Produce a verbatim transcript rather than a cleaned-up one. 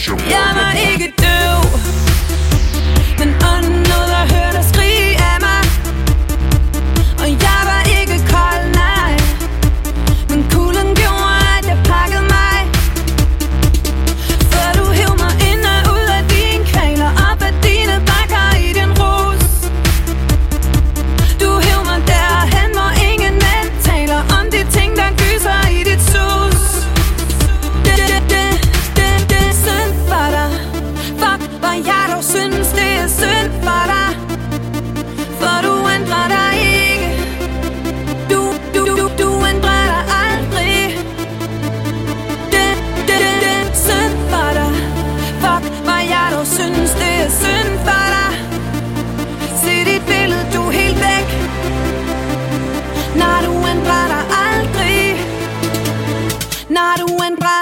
Jeg var ikke døv, men ånden nåede at høre dig skrige af mig. Og jeg var ikke kold, nej, men kulden gjorde, at jeg pakkede mig. For du hev mig ind og ud af dine kvaler, op af dine bakker i din rus. Du hev mig derhen, hvor ingen mand taler om de ting, der gyser i dit sus. Det, det, det, det, det er synd for dig. Fuck, hvor jeg dog synes, det er synd for dig. For du ændrer dig ikke. Du, du, du, du ændrer dig aldrig. Det, det, det, det er synd for dig. Fuck, hvor jeg dog synes, det er synd for dig. Se dit billede, du er helt væk. Når du ændrer dig aldrig. Når du ændrer